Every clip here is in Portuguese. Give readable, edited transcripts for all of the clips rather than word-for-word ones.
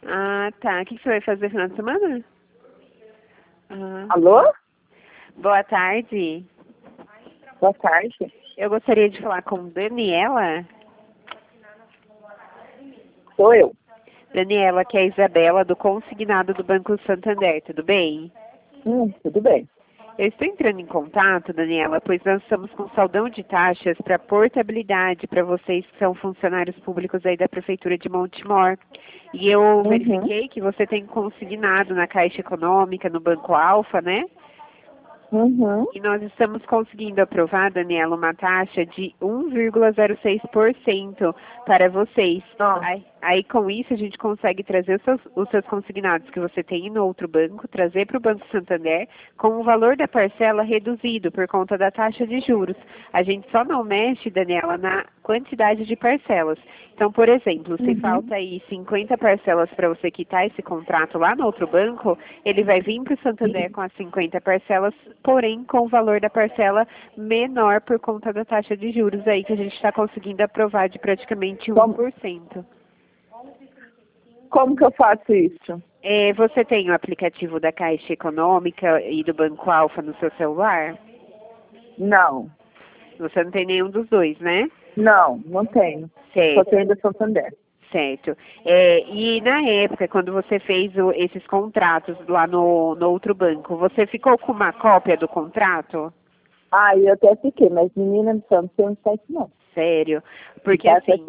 Ah, tá. O que você vai fazer no final de semana? Ah. Alô? Boa tarde. Boa tarde. Eu gostaria de falar com Daniela. Sou eu. Daniela, que é a Isabela, do consignado do Banco Santander, tudo bem? Tudo bem. Eu estou entrando em contato, Daniela, pois nós estamos com saldão de taxas para portabilidade para vocês que são funcionários públicos aí da Prefeitura de Montemor. E eu verifiquei que você tem consignado na Caixa Econômica, no Banco Alfa, né? E nós estamos conseguindo aprovar, Daniela, uma taxa de 1,06% para vocês. Aí, com isso, a gente consegue trazer os seus consignados que você tem no outro banco, trazer para o Banco Santander com o valor da parcela reduzido por conta da taxa de juros. A gente só não mexe, Daniela, na quantidade de parcelas. Então, por exemplo, se falta aí 50 parcelas para você quitar esse contrato lá no outro banco, ele vai vir para o Santander com as 50 parcelas, porém com o valor da parcela menor por conta da taxa de juros aí que a gente está conseguindo aprovar de praticamente 1%. Como que eu faço isso? Você tem o aplicativo da Caixa Econômica e do Banco Alfa no seu celular? Não. Você não tem nenhum dos dois, né? Não tenho. Certo. Só tenho da Santander. Certo. E na época, quando você fez esses contratos lá no outro banco, você ficou com uma cópia do contrato? Eu até fiquei, mas menina do céu, não tem um site não. Sério? Porque assim...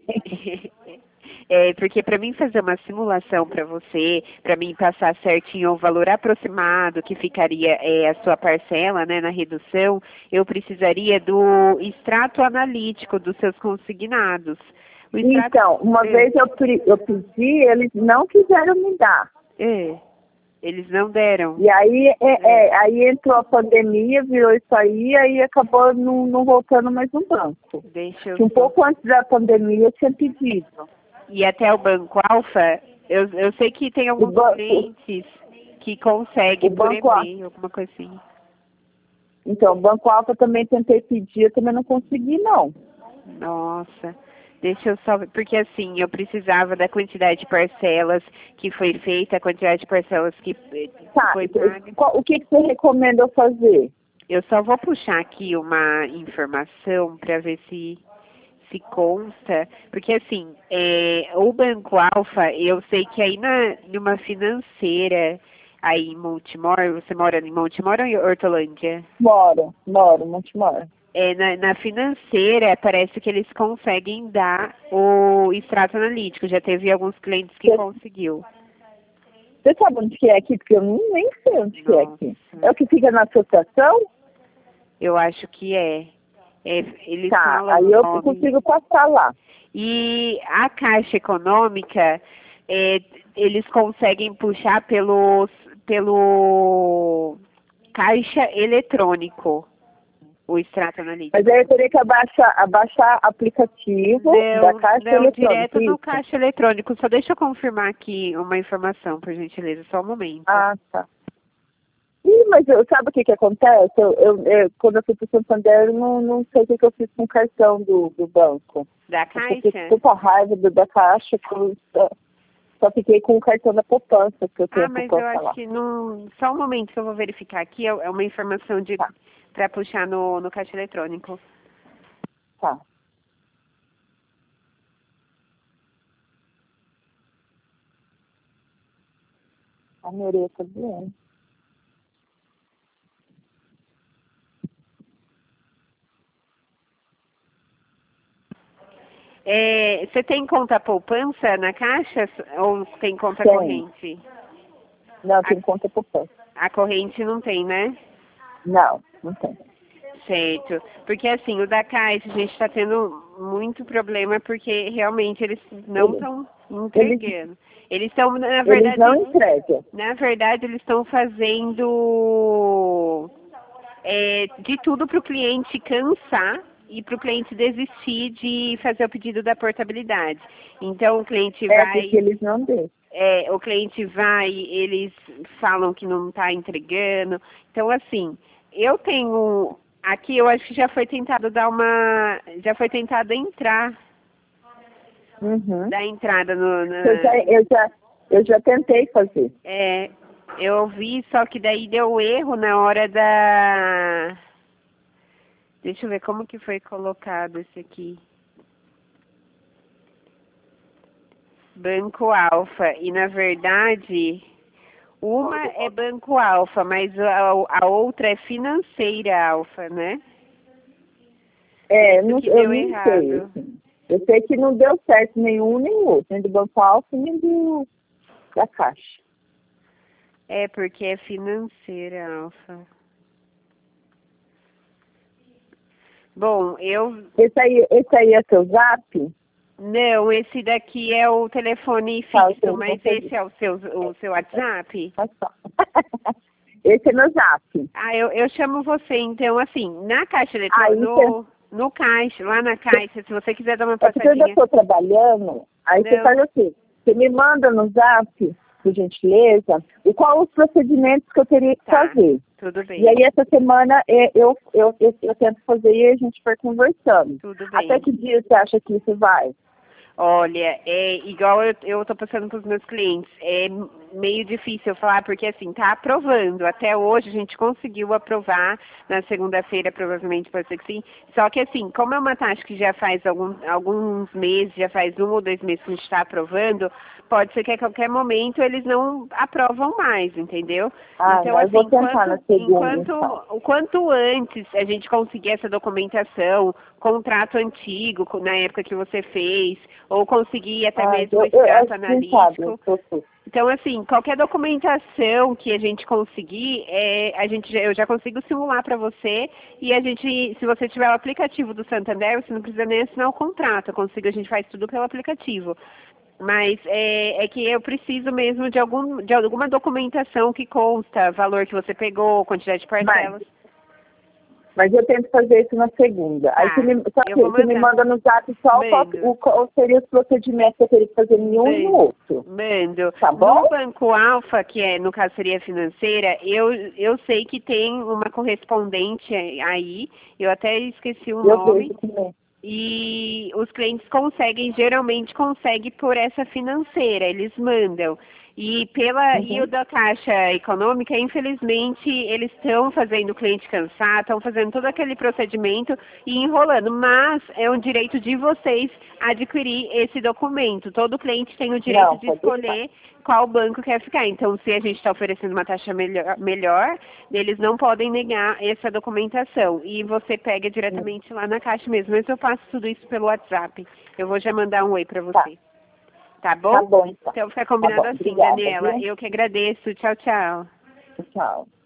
porque para mim fazer uma simulação para você, para mim passar certinho o valor aproximado que ficaria a sua parcela, né, na redução, eu precisaria do extrato analítico dos seus consignados. Então, uma vez eu pedi, eles não quiseram me dar. Eles não deram. E aí, aí entrou a pandemia, virou isso aí acabou não voltando mais no banco. Um pouco antes da pandemia eu tinha pedido. E até o Banco Alfa, eu sei que tem alguns clientes que conseguem por e-mail, alguma coisa assim. Então, o Banco Alfa também tentei pedir, eu também não consegui, não. Nossa, deixa eu só... Porque assim, eu precisava da quantidade de parcelas que foi feita, a quantidade de parcelas que foi paga. O que você recomenda eu fazer? Eu só vou puxar aqui uma informação para ver se consta, porque assim, o Banco Alfa, eu sei que aí numa financeira aí em Montemor, você mora em Montemor ou em Hortolândia? Moro em Montemor. Na financeira, parece que eles conseguem dar o extrato analítico, já teve alguns clientes que conseguiu. Você sabe onde que é aqui? Porque eu nem sei onde que é aqui. É o que fica na associação? Eu acho que é. Eles falam aí eu consigo passar lá. E a Caixa Econômica, eles conseguem puxar pelo caixa eletrônico o extrato analítico. Mas aí eu teria que abaixar aplicativo da Caixa Eletrônica. Direto no caixa eletrônico. Só deixa eu confirmar aqui uma informação, por gentileza, só um momento. Tá. Mas sabe o que acontece? Quando eu fui para o Santander, eu não sei o que eu fiz com o cartão do banco. Da Caixa? Eu fiquei com tanta raiva da Caixa que eu só fiquei com o cartão da poupança, que eu tenho mas eu acho que não... Só um momento que eu vou verificar aqui, é uma informação para puxar no caixa eletrônico. Tá. A minha orelha tá doendo. Você tem conta poupança na Caixa ou tem conta corrente? Não, tem conta poupança. A corrente não tem, né? Não tem. Certo. Porque assim, o da Caixa, a gente está tendo muito problema porque realmente eles não estão entregando. Eles estão, na verdade... Eles não entregam. Na verdade, eles estão fazendo de tudo para o cliente cansar e para o cliente desistir de fazer o pedido da portabilidade. Então, o cliente vai... porque eles não deixam. O cliente vai, eles falam que não está entregando. Então, assim, eu tenho... Aqui, eu acho que já foi tentado já foi tentado entrar. Da entrada Eu já tentei fazer. Eu ouvi, só que daí deu erro na hora da... Deixa eu ver como que foi colocado esse aqui. Banco Alfa. E, na verdade, uma é Banco Alfa, mas a outra é Financeira Alfa, né? Eu não sei. Eu sei que não deu certo nenhum nem o outro, nem do Banco Alfa, nem da Caixa. Porque é Financeira Alfa. Bom, Esse aí é seu Zap? Não, esse daqui é o telefone fixo, mas esse é o seu WhatsApp? Esse é meu Zap. Eu chamo você, então, assim, na caixa eletrônica, no caixa, lá na caixa, se você quiser dar uma passadinha... Eu ainda estou trabalhando, aí você faz assim, você me manda no Zap, por gentileza, e quais os procedimentos que eu teria que fazer. Tudo bem. E aí, essa semana, eu tento fazer e a gente vai conversando. Tudo bem. Até que dia você acha que isso vai? Olha, igual eu tô passando para os meus clientes, é meio difícil falar, porque assim, tá aprovando. Até hoje a gente conseguiu aprovar, na segunda-feira provavelmente pode ser que sim. Só que assim, como é uma taxa que já faz alguns meses, já faz 1 ou 2 meses que a gente está aprovando, pode ser que a qualquer momento eles não aprovam mais, entendeu? Então assim, o quanto antes a gente conseguir essa documentação, contrato antigo, na época que você fez, ou conseguir até mesmo o extrato analítico. Então, assim, qualquer documentação que a gente conseguir, eu já consigo simular para você, e se você tiver o aplicativo do Santander, você não precisa nem assinar o contrato, a gente faz tudo pelo aplicativo. Mas é que eu preciso mesmo de alguma documentação que consta, valor que você pegou, quantidade de parcelas. Mas eu tento fazer isso na segunda. Aí você me manda no Zap só qual seriam os procedimentos que eu teria que fazer em um e no outro. Mando. Tá bom? No Banco Alfa, que no caso seria financeira, eu sei que tem uma correspondente aí, eu até esqueci o nome. E os clientes geralmente conseguem por essa financeira, eles mandam. E o da Caixa Econômica, infelizmente, eles estão fazendo o cliente cansar, estão fazendo todo aquele procedimento e enrolando. Mas é um direito de vocês adquirir esse documento. Todo cliente tem o direito de escolher qual banco quer ficar. Então, se a gente está oferecendo uma taxa melhor, eles não podem negar essa documentação. E você pega diretamente lá na Caixa mesmo. Mas eu passo tudo isso pelo WhatsApp. Eu vou já mandar um oi para você. Tá bom? Tá bom, então. Então fica combinado assim, Obrigada, Daniela. viu? Eu que agradeço. Tchau, tchau. Tchau.